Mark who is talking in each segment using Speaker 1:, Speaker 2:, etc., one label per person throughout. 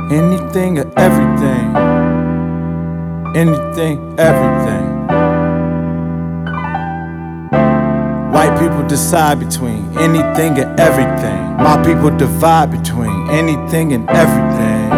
Speaker 1: Anything or everything. Anything, everything. White people decide between anything and everything. My people divide between anything and everything.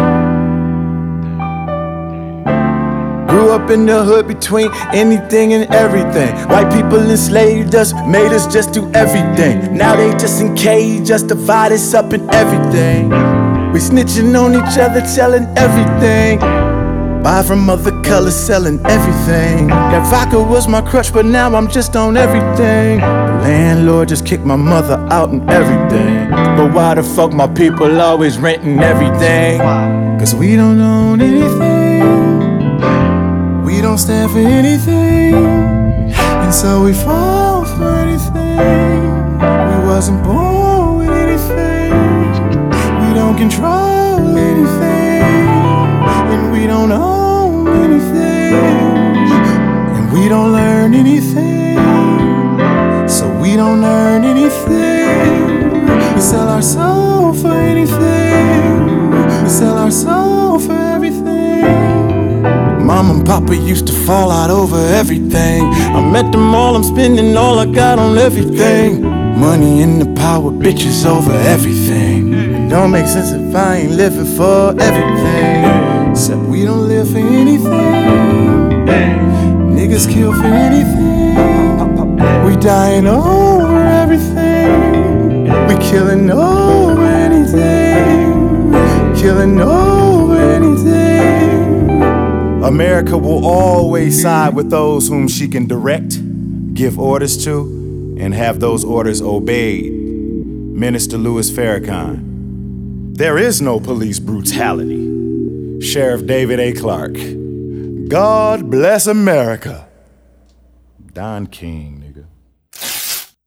Speaker 1: Grew up in the hood between anything and everything. White people enslaved us, made us just do everything. Now they just encage us, divide us up in everything. We snitching on each other, telling everything. Buy from other colors, selling everything. That vodka was my crush, but now I'm just on everything. The landlord just kicked my mother out and everything. But why the fuck my people always renting everything? Cause we don't own anything. We don't stand for anything. And so we fall for anything. We wasn't born with anything. We don't control anything. And we don't own anything. And we don't learn anything. So we don't earn anything. We sell our soul for anything. We sell our soul for everything. Mom and Papa used to fall out over everything. I met them all, I'm spending all I got on everything. Money and the power, bitches over everything. It don't make sense if I ain't living for everything. Except we don't live for anything. Niggas kill for anything. We dying over everything. We killing over anything. Killing over anything. America will always side with those whom she can direct, give orders to, and have those orders obeyed. Minister Louis Farrakhan. There is no police brutality. Sheriff David A. Clark. God bless America. Don King, nigga.